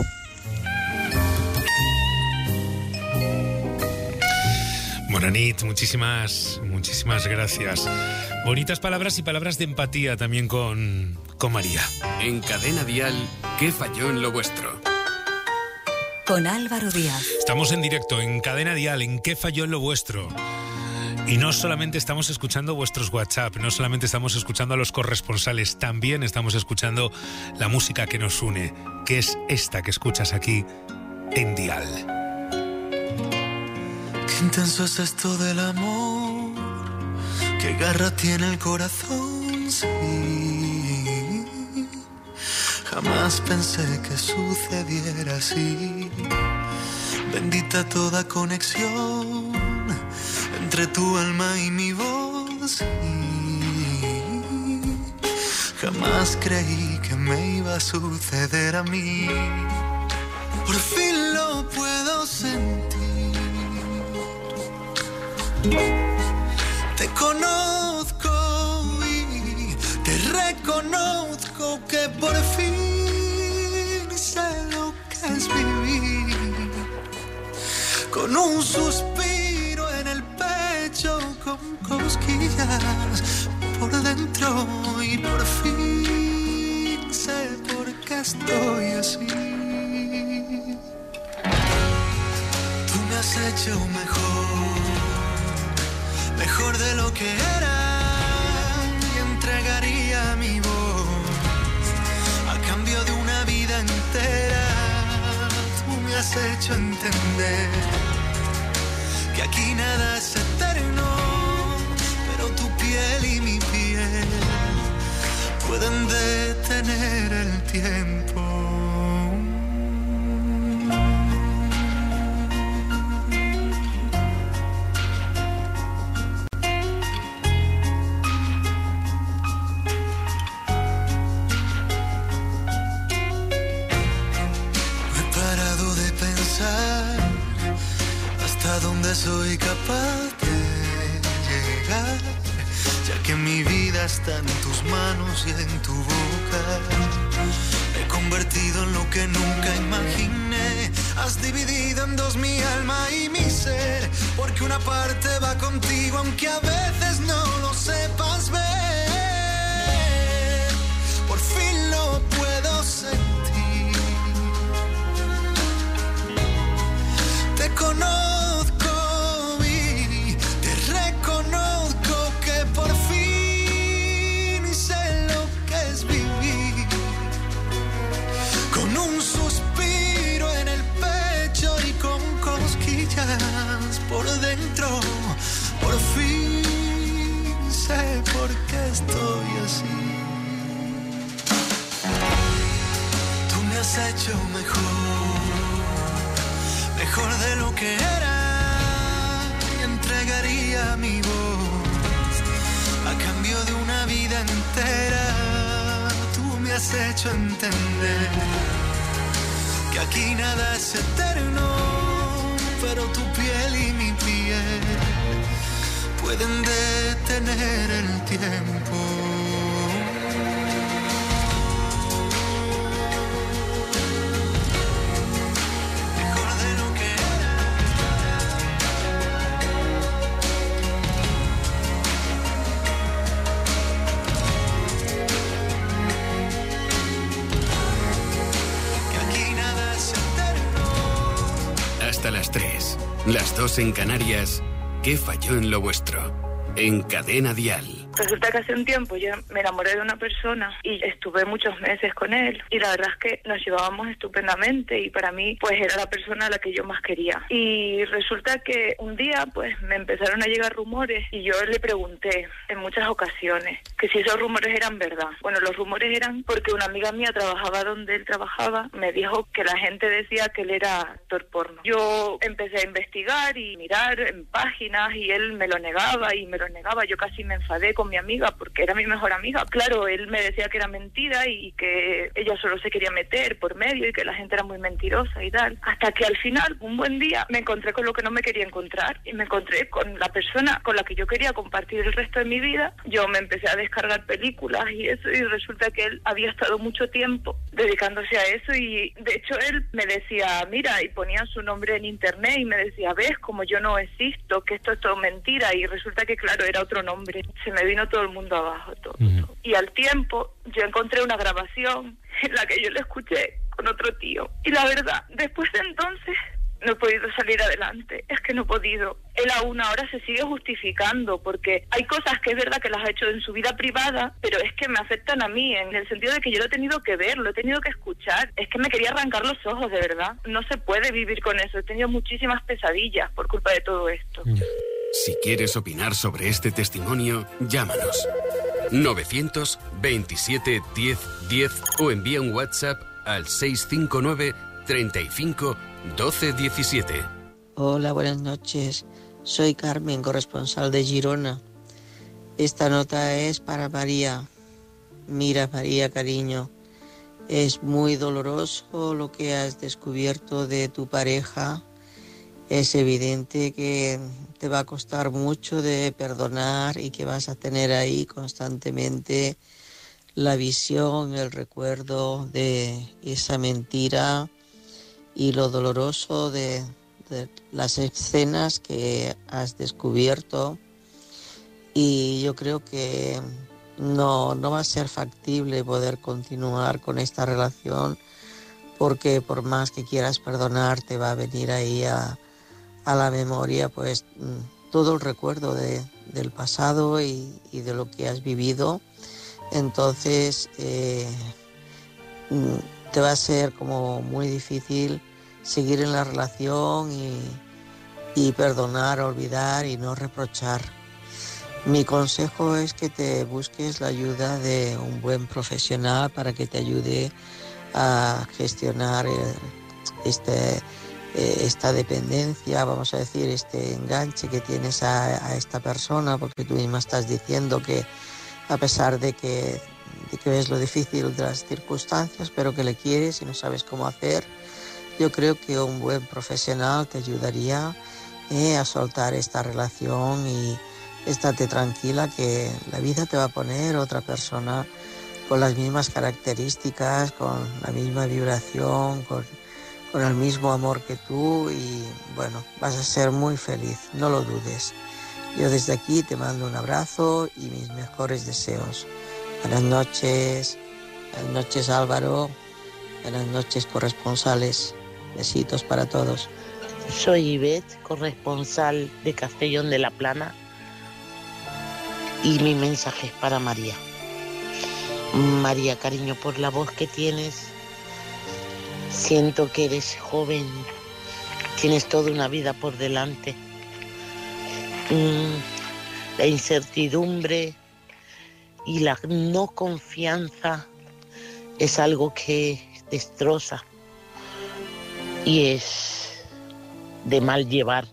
Bona nit, muchísimas, muchísimas gracias. Bonitas palabras y palabras de empatía también con, con María. En Cadena Dial, ¿qué falló en lo vuestro? Con Álvaro Díaz. Estamos en directo en Cadena Dial, en ¿Qué falló en lo vuestro? Y no solamente estamos escuchando vuestros WhatsApp, no solamente estamos escuchando a los corresponsales, también estamos escuchando la música que nos une, que es esta que escuchas aquí en Dial. Qué intenso es esto del amor, qué garra tiene el corazón, sí. Jamás pensé que sucediera así. Bendita toda conexión entre tu alma y mi voz, sí. Jamás creí que me iba a suceder a mí. Por fin lo puedo sentir. Te conozco y te reconozco que por fin sé lo que es vivir. Con un suspiro en el pecho, con cosquillas por dentro, y por fin sé por qué estoy así. Tú me has hecho mejor, mejor de lo que era, y entregaría mi voz a cambio de una vida entera. Tú me has hecho entender que aquí nada es eterno, pero tu piel y mi piel pueden detener el tiempo. vida está en tus manos y en tu boca. Me he convertido en lo que nunca imaginé. Has dividido en dos mi alma y mi ser, porque una parte va contigo aunque a veces no lo sepas ver. Por fin lo puedo sentir. Te conozco y te reconozco que por fin sé lo que es vivir con un suspiro en el pecho y con cosquillas por dentro. Por fin sé por qué estoy así. Tú me has hecho mejor, mejor de lo que era, y entregaría mi voz a cambio de una vida entera. Tú me has hecho entender que aquí nada es eterno, pero tu piel y mi piel pueden detener el tiempo. Hasta las tres, las dos en Canarias. ¿Qué falló en lo vuestro? En Cadena Dial. Resulta que hace un tiempo yo me enamoré de una persona y estuve muchos meses con él y la verdad es que nos llevábamos estupendamente y para mí pues era la persona a la que yo más quería. Y resulta que un día pues me empezaron a llegar rumores y yo le pregunté en muchas ocasiones que si esos rumores eran verdad. Bueno, los rumores eran porque una amiga mía trabajaba donde él trabajaba, me dijo que la gente decía que él era actor porno. Yo empecé a investigar y mirar en páginas y él me lo negaba y me lo negaba. Yo casi me enfadé con mi amiga porque era mi mejor amiga. Claro, él me decía que era mentira y que ella solo se quería meter por medio y que la gente era muy mentirosa y tal. Hasta que al final, un buen día, me encontré con lo que no me quería encontrar y me encontré con la persona con la que yo quería compartir el resto de mi vida. Yo me empecé a descargar películas y eso y resulta que él había estado mucho tiempo dedicándose a eso y de hecho él me decía, mira, y ponía su nombre en internet y me decía, ves, como yo no existo, que esto es todo mentira y resulta que claro, era otro nombre. Se me vino todo el mundo abajo, todo, uh-huh. todo. Y al tiempo yo encontré una grabación en la que yo le escuché con otro tío. Y la verdad, después de entonces no he podido salir adelante. Es que no he podido. Él aún ahora se sigue justificando porque hay cosas que es verdad que las ha hecho en su vida privada, pero es que me afectan a mí en el sentido de que yo lo he tenido que ver, lo he tenido que escuchar. Es que me quería arrancar los ojos, de verdad. No se puede vivir con eso. He tenido muchísimas pesadillas por culpa de todo esto. Mm. Si quieres opinar sobre este testimonio, llámanos. novecientos veintisiete diez diez o envía un WhatsApp al seis cinco nueve treinta y cinco doce diecisiete. Hola, buenas noches. Soy Carmen, corresponsal de Girona. Esta nota es para María. Mira, María, cariño, es muy doloroso lo que has descubierto de tu pareja. Es evidente que te va a costar mucho de perdonar y que vas a tener ahí constantemente la visión, el recuerdo de esa mentira y lo doloroso de, de las escenas que has descubierto. Y yo creo que no, no va a ser factible poder continuar con esta relación porque por más que quieras perdonar te va a venir ahí a a la memoria pues todo el recuerdo de, del pasado y, y de lo que has vivido. Entonces eh, te va a ser como muy difícil seguir en la relación y, y perdonar, olvidar y no reprochar. Mi consejo es que te busques la ayuda de un buen profesional para que te ayude a gestionar este esta dependencia, vamos a decir, este enganche que tienes a, a esta persona, porque tú misma estás diciendo que a pesar de que, de que ves lo difícil de las circunstancias, pero que le quieres y no sabes cómo hacer, yo creo que un buen profesional te ayudaría eh, a soltar esta relación y, estate tranquila que la vida te va a poner otra persona con las mismas características, con la misma vibración, con, con el mismo amor que tú y bueno, vas a ser muy feliz, no lo dudes. Yo desde aquí te mando un abrazo y mis mejores deseos. Buenas noches, buenas noches Álvaro, buenas noches corresponsales, besitos para todos. Soy Ivette, corresponsal de Castellón de la Plana, y mi mensaje es para María. María, cariño, por la voz que tienes, siento que eres joven, tienes toda una vida por delante. Mm, la incertidumbre y la no confianza es algo que destroza y es de mal llevar.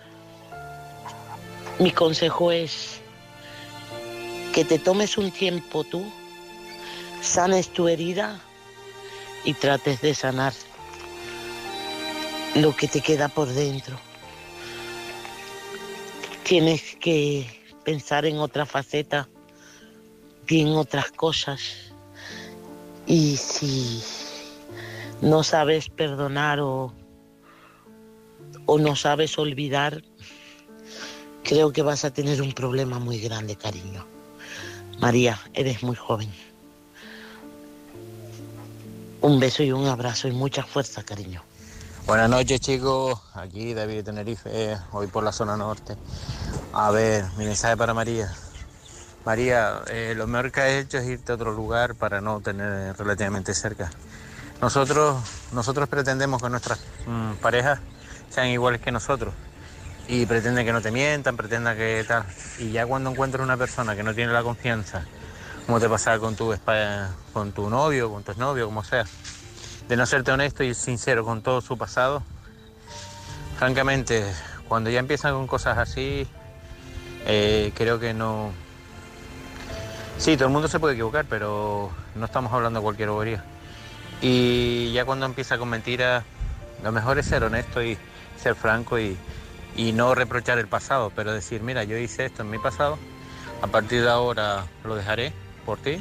Mi consejo es que te tomes un tiempo tú, sanes tu herida y trates de sanar lo que te queda por dentro. Tienes que pensar en otra faceta y en otras cosas. Y si no sabes perdonar o, o no sabes olvidar, creo que vas a tener un problema muy grande, cariño. María, eres muy joven. Un beso y un abrazo y mucha fuerza, cariño. Buenas noches, chicos. Aquí David de Tenerife, hoy por la zona norte. A ver, mi mensaje para María. María, eh, lo mejor que has hecho es irte a otro lugar para no tener relativamente cerca. Nosotros, nosotros pretendemos que nuestras mmm, parejas sean iguales que nosotros. Y pretenden que no te mientan, pretenden que tal. Y ya cuando encuentras una persona que no tiene la confianza, como te pasaba con tu, con tu novio, con tu exnovio, como sea, de no serte honesto y sincero con todo su pasado, francamente, cuando ya empiezan con cosas así, eh, creo que no... Sí, todo el mundo se puede equivocar, pero no estamos hablando de cualquier bobería. Y ya cuando empieza con mentiras, lo mejor es ser honesto y ser franco y, y no reprochar el pasado, pero decir, mira, yo hice esto en mi pasado, a partir de ahora lo dejaré por ti.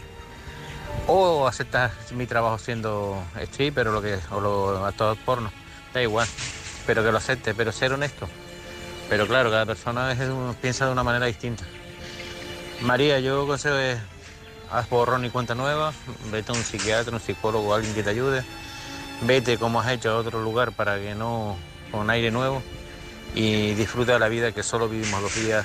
O aceptas mi trabajo siendo stripper o lo que o lo actor porno, da igual, pero que lo aceptes, pero ser honesto. Pero claro, cada persona es, piensa de una manera distinta. María, yo consejo es, haz borrón y cuenta nueva, vete a un psiquiatra, un psicólogo, alguien que te ayude, vete como has hecho a otro lugar para que no, con aire nuevo, y disfruta de la vida que solo vivimos dos días,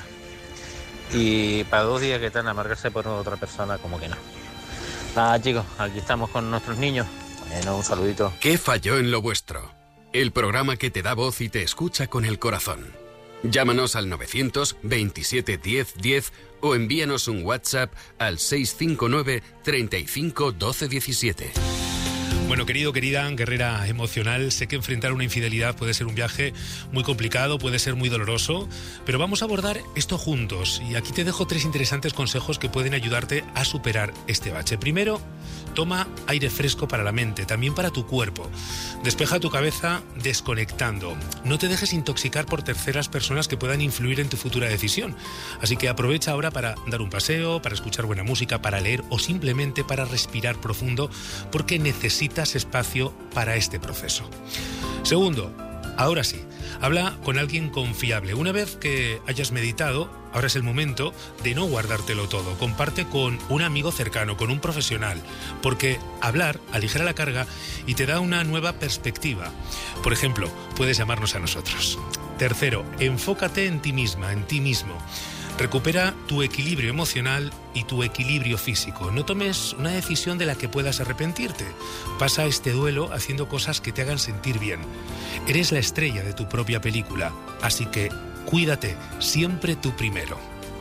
y para dos días que tal amargarse por otra persona, como que no. Nada, chicos, aquí estamos con nuestros niños. Bueno, un saludito. ¿Qué falló en lo vuestro? El programa que te da voz y te escucha con el corazón. Llámanos al novecientos veintisiete diez diez o envíanos un WhatsApp al seiscientos cincuenta y nueve treinta y cinco doce diecisiete. Bueno, querido, querida, guerrera emocional, sé que enfrentar una infidelidad puede ser un viaje muy complicado, puede ser muy doloroso, pero vamos a abordar esto juntos y aquí te dejo tres interesantes consejos que pueden ayudarte a superar este bache. Primero, toma aire fresco para la mente, también para tu cuerpo. Despeja tu cabeza desconectando. No te dejes intoxicar por terceras personas que puedan influir en tu futura decisión. Así que aprovecha ahora para dar un paseo, para escuchar buena música, para leer o simplemente para respirar profundo, porque necesitas espacio para este proceso. Segundo, ahora sí, habla con alguien confiable. Una vez que hayas meditado, ahora es el momento de no guardártelo todo. Comparte con un amigo cercano, con un profesional, porque hablar aligera la carga y te da una nueva perspectiva. Por ejemplo, puedes llamarnos a nosotros. Tercero, enfócate en ti misma, en ti mismo. Recupera tu equilibrio emocional y tu equilibrio físico. No tomes una decisión de la que puedas arrepentirte. Pasa este duelo haciendo cosas que te hagan sentir bien. Eres la estrella de tu propia película, así que cuídate, siempre tú primero.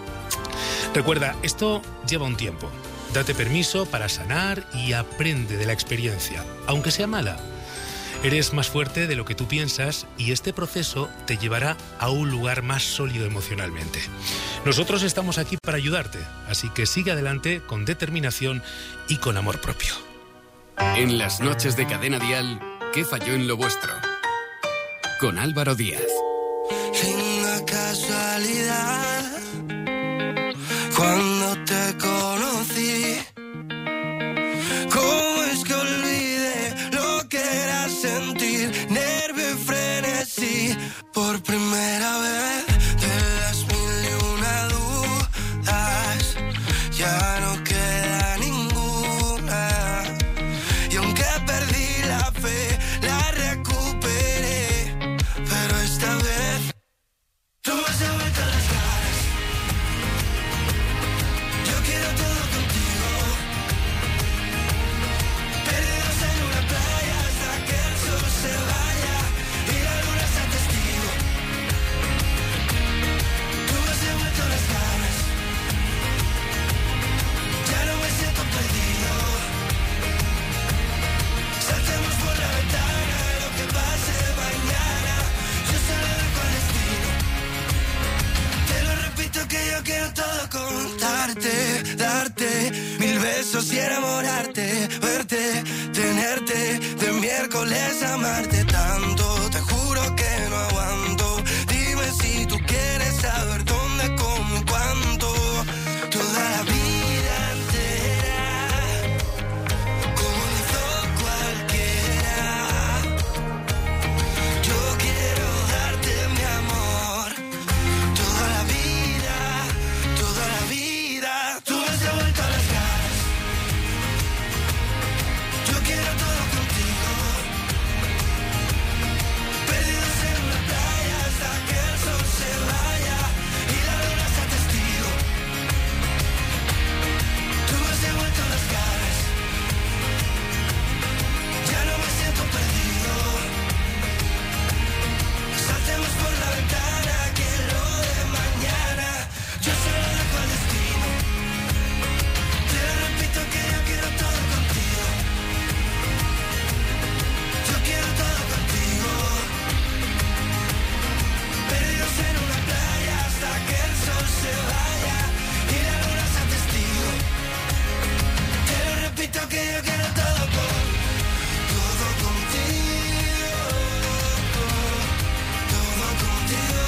Recuerda, esto lleva un tiempo. Date permiso para sanar y aprende de la experiencia, aunque sea mala. Eres más fuerte de lo que tú piensas y este proceso te llevará a un lugar más sólido emocionalmente. Nosotros estamos aquí para ayudarte, así que sigue adelante con determinación y con amor propio. En las noches de Cadena Dial, ¿qué falló en lo vuestro? Con Álvaro Díaz. En la casualidad que yo quiero todo contarte, darte mil besos y enamorarte, verte, tenerte, de miércoles amarte tanto, te juro que no aguanto. Dime si tú quieres saber dónde, cómo y cuánto, toda la vida entera, como hizo cualquiera. Yo quiero darte mi amor, toda la vida, toda la vida. Tú me has devuelto las ganas, yo quiero todo contigo, perdidos en una playa hasta que el sol se vaya y la luna sea testigo. Tú me has devuelto las ganas, ya no me siento perdido. Saltemos por la ventana, que lo de mañana yo se lo dejo al destino. Te lo repito que yo quiero todo contigo, yo quiero todo contigo, perdidos en una playa hasta que el sol se vaya y la luna sea testigo. Te lo repito que yo quiero todo con, todo contigo, todo contigo.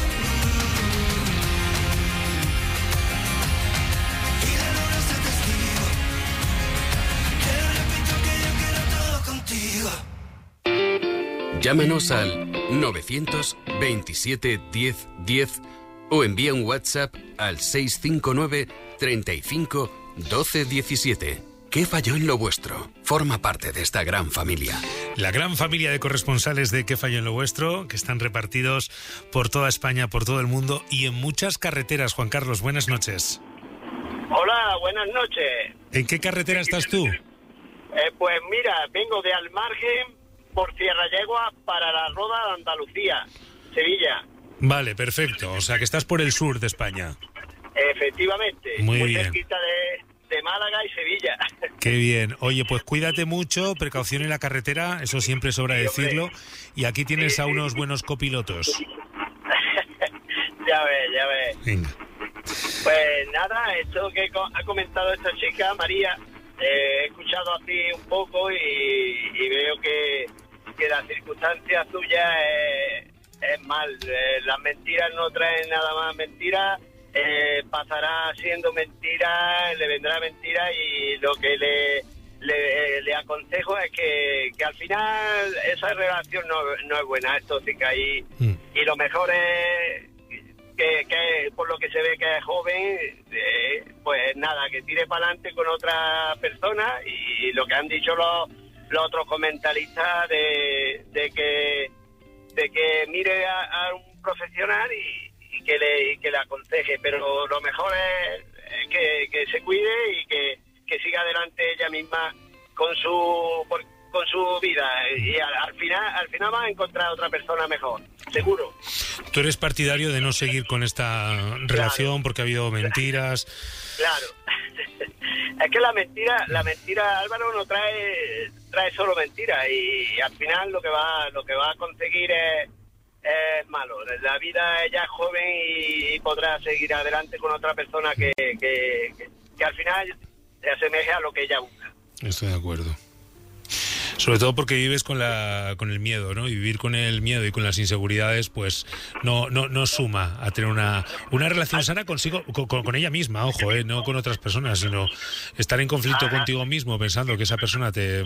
Y la luna sea testigo. Te lo repito que yo quiero todo contigo. Llámanos al novecientos veintisiete diez diez o envía un WhatsApp al seiscientos cincuenta y nueve treinta y cinco doce diecisiete. ¿Qué falló en lo vuestro? Forma parte de esta gran familia. La gran familia de corresponsales de ¿Qué falló en lo vuestro?, que están repartidos por toda España, por todo el mundo y en muchas carreteras. Juan Carlos, buenas noches. Hola, buenas noches. ¿En qué carretera estás tú? Eh, pues mira, vengo de Almargen por Sierra Yegua para la Roda de Andalucía, Sevilla. Vale, perfecto. O sea, que estás por el sur de España. Efectivamente. Muy bien. cerquita de, de Málaga y Sevilla. Qué bien. Oye, pues cuídate mucho, precaución en la carretera, eso siempre sobra decirlo. Y aquí tienes a unos buenos copilotos. Ya ves, ya ves. Venga. Pues nada, esto que co- ha comentado esta chica, María, eh, he escuchado así un poco y, y veo que, que las circunstancias tuyas es, es mal. Eh, las mentiras no traen nada más mentiras, eh, pasará siendo mentira, le vendrá mentira y lo que le, le, le aconsejo es que, que al final esa relación no, no es buena, es tóxica y, y lo mejor es que, que por lo que se ve que es joven, eh, pues nada, que tire para adelante con otra persona y lo que han dicho los, los otros comentaristas de, de que de que mire a, a un profesional y, y que le y que le aconseje, pero lo mejor es, es que, que se cuide y que, que siga adelante ella misma con su por, con su vida y al, al final al final va a encontrar otra persona mejor, seguro. Tú eres partidario de no seguir con esta relación porque ha habido mentiras. Claro. Es que la mentira, la mentira, Álvaro, no trae trae solo mentiras y, al final lo que va lo que va a conseguir es, es malo. La vida ella es joven y, y podrá seguir adelante con otra persona que, que, que, que al final se asemeje a lo que ella busca. Estoy de acuerdo. Sobre todo porque vives con la con el miedo, ¿no? Y vivir con el miedo y con las inseguridades, pues no no no suma a tener una una relación sana consigo con, con ella misma, ojo, eh, no con otras personas, sino estar en conflicto contigo mismo pensando que esa persona te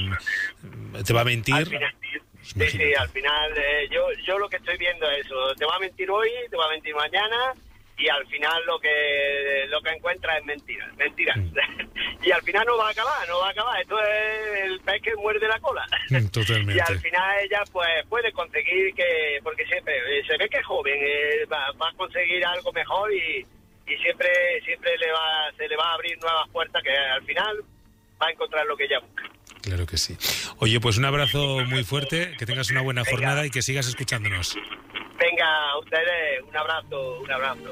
te va a mentir. Al final, sí, sí, al final eh, yo yo lo que estoy viendo es eso, te va a mentir hoy, te va a mentir mañana y al final lo que lo que encuentra es mentiras, mentiras. Mm. Y al final no va a acabar, no va a acabar. Esto es el pez que muerde la cola. Mm, totalmente. Y al final ella pues puede conseguir que, porque siempre se ve que es joven, eh, va, va a conseguir algo mejor y, y siempre siempre le va se le va a abrir nuevas puertas que al final va a encontrar lo que ella busca. Claro que sí. Oye, pues un abrazo muy fuerte, que tengas una buena jornada y que sigas escuchándonos. Venga, a ustedes un abrazo, un abrazo.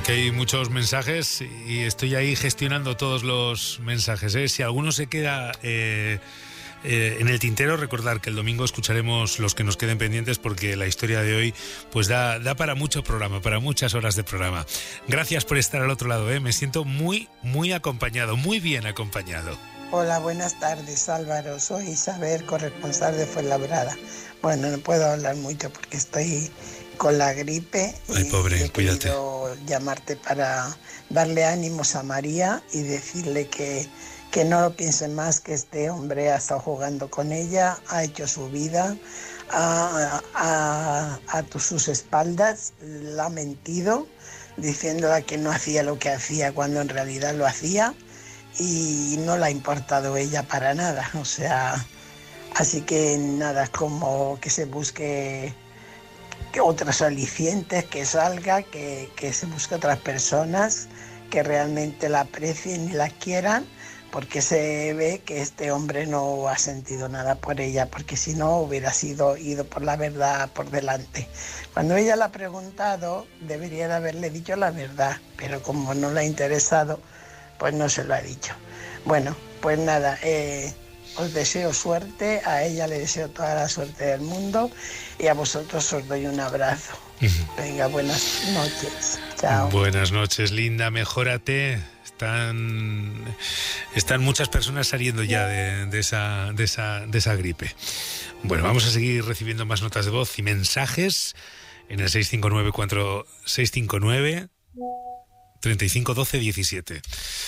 Aquí hay muchos mensajes y estoy ahí gestionando todos los mensajes, ¿eh? Si alguno se queda eh, eh, en el tintero, recordar que el domingo escucharemos los que nos queden pendientes, porque la historia de hoy pues da, da para mucho programa, para muchas horas de programa. Gracias por estar al otro lado, ¿eh? Me siento muy, muy acompañado, muy bien acompañado. Hola, buenas tardes, Álvaro. Soy Isabel, corresponsal de Fuenlabrada. Bueno, no puedo hablar mucho porque estoy con la gripe. Ay, pobre, he cuídate. querido llamarte para darle ánimos a María y decirle que, que no lo piense más, que este hombre ha estado jugando con ella, ha hecho su vida a, a, a tus, sus espaldas, la ha mentido, diciéndole que no hacía lo que hacía cuando en realidad lo hacía, y no le ha importado ella para nada. O sea, así que nada, como que se busque que otros alicientes, que salga, que, que se busque otras personas que realmente la aprecien y la quieran, porque se ve que este hombre no ha sentido nada por ella, porque si no hubiera sido ido por la verdad por delante. Cuando ella le ha preguntado, debería de haberle dicho la verdad, pero como no le ha interesado, pues no se lo ha dicho. Bueno, pues nada, eh, os deseo suerte, a ella le deseo toda la suerte del mundo y a vosotros os doy un abrazo. Venga, buenas noches. Chao. Buenas noches, linda, mejórate. Están, están muchas personas saliendo ya de, de, esa, de, esa, de esa gripe. Bueno, vamos a seguir recibiendo más notas de voz y mensajes en el seis cinco nueve cuatro seis cinco nueve treinta y cinco doce diecisiete.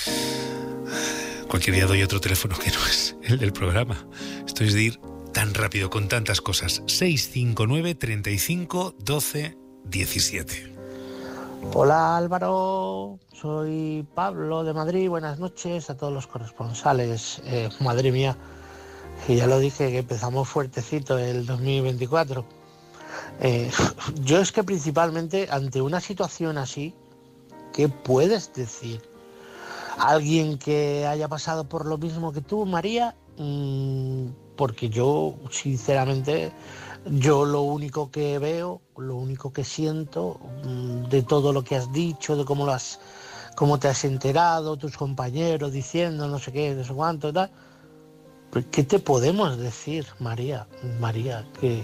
Cualquier día doy otro teléfono que no es el del programa. Esto es de ir tan rápido con tantas cosas. seis cinco nueve treinta y cinco doce diecisiete. Hola Álvaro, soy Pablo de Madrid. Buenas noches a todos los corresponsales. Eh, madre mía, que ya lo dije, que empezamos fuertecito el dos mil veinticuatro. Eh, yo es que principalmente ante una situación así, ¿qué puedes decir? ¿Alguien que haya pasado por lo mismo que tú, María? Mm, porque yo, sinceramente, yo lo único que veo, lo único que siento mm, de todo lo que has dicho, de cómo lo has, cómo te has enterado, tus compañeros diciendo no sé qué, no sé cuánto y tal, pues, ¿qué te podemos decir, María? María, que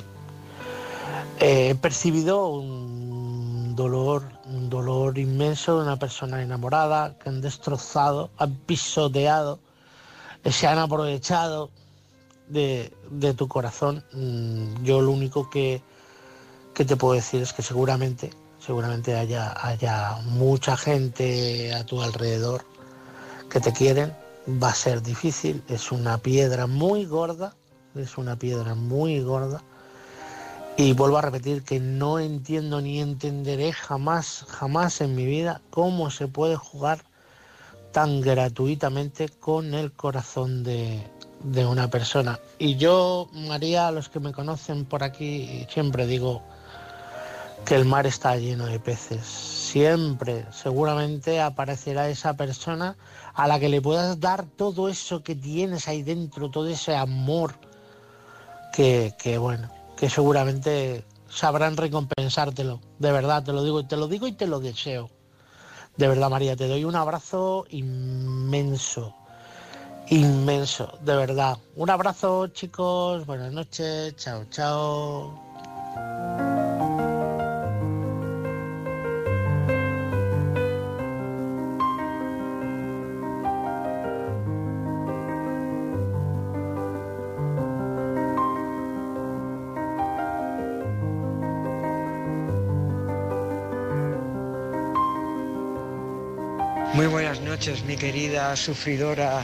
eh, he percibido un dolor, un dolor inmenso de una persona enamorada, que han destrozado, han pisoteado, se han aprovechado de, de tu corazón. Yo lo único que, que te puedo decir es que seguramente, seguramente haya, haya mucha gente a tu alrededor que te quieren. Va a ser difícil, es una piedra muy gorda, es una piedra muy gorda. Y vuelvo a repetir que no entiendo ni entenderé jamás, jamás en mi vida cómo se puede jugar tan gratuitamente con el corazón de, de una persona. Y yo, María, a los que me conocen por aquí, siempre digo que el mar está lleno de peces. Siempre, seguramente aparecerá esa persona a la que le puedas dar todo eso que tienes ahí dentro, todo ese amor que, que bueno... que seguramente sabrán recompensártelo. De verdad, te lo digo, te lo digo y te lo deseo. De verdad, María, te doy un abrazo inmenso, inmenso, de verdad. Un abrazo, chicos, buenas noches, chao, chao. Muy buenas noches, mi querida sufridora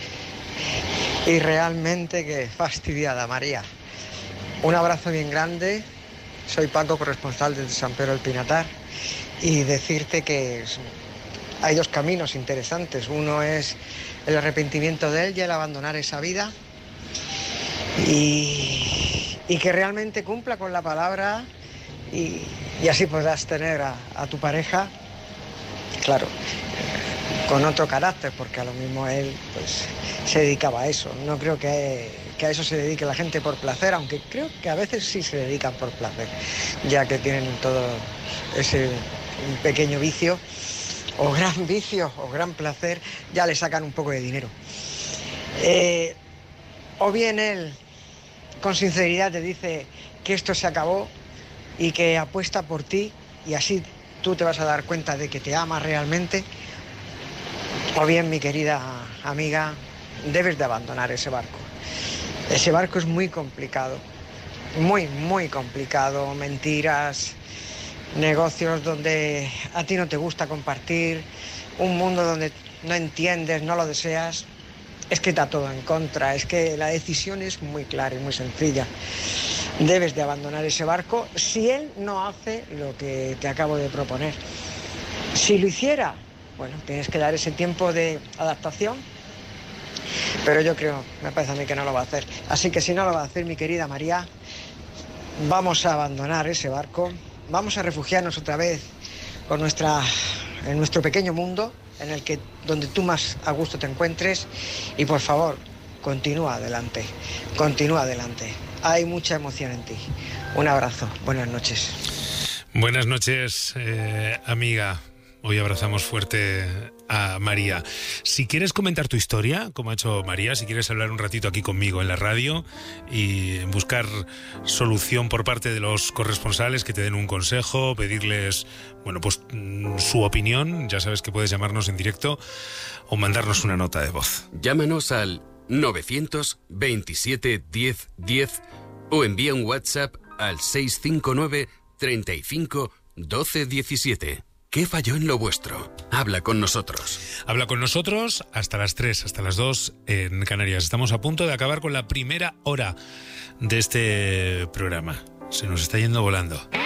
y realmente que fastidiada María. Un abrazo bien grande, soy Paco, corresponsal de San Pedro del Pinatar, y decirte que hay dos caminos interesantes. Uno es el arrepentimiento de él y el abandonar esa vida y, y que realmente cumpla con la palabra y, y así podrás tener a, a tu pareja, claro, con otro carácter, porque a lo mismo él pues se dedicaba a eso. No creo que, que a eso se dedique la gente por placer, aunque creo que a veces sí se dedican por placer, ya que tienen todo ese un pequeño vicio, o gran vicio, o gran placer, ya le sacan un poco de dinero. Eh, o bien él, con sinceridad, te dice que esto se acabó y que apuesta por ti, y así tú te vas a dar cuenta de que te ama realmente. O bien, mi querida amiga, debes de abandonar ese barco. Ese barco es muy complicado, muy, muy complicado. Mentiras, negocios donde a ti no te gusta compartir, un mundo donde no entiendes, no lo deseas. Es que está todo en contra, es que la decisión es muy clara y muy sencilla. Debes de abandonar ese barco si él no hace lo que te acabo de proponer. Si lo hiciera, bueno, tienes que dar ese tiempo de adaptación, pero yo creo, me parece a mí que no lo va a hacer. Así que si no lo va a hacer, mi querida María, vamos a abandonar ese barco, vamos a refugiarnos otra vez con nuestra, en nuestro pequeño mundo, en el que donde tú más a gusto te encuentres, y por favor, continúa adelante, continúa adelante. Hay mucha emoción en ti. Un abrazo, buenas noches. Buenas noches, eh, amiga. Hoy abrazamos fuerte a María. Si quieres comentar tu historia, como ha hecho María, si quieres hablar un ratito aquí conmigo en la radio y buscar solución por parte de los corresponsales, que te den un consejo, pedirles, bueno, pues su opinión, ya sabes que puedes llamarnos en directo o mandarnos una nota de voz. Llámanos al novecientos veintisiete diez diez o envía un WhatsApp al seiscientos cincuenta y nueve treinta y cinco doce diecisiete. ¿Qué falló en lo vuestro? Habla con nosotros. Habla con nosotros hasta las tres, hasta las dos en Canarias. Estamos a punto de acabar con la primera hora de este programa. Se nos está yendo volando.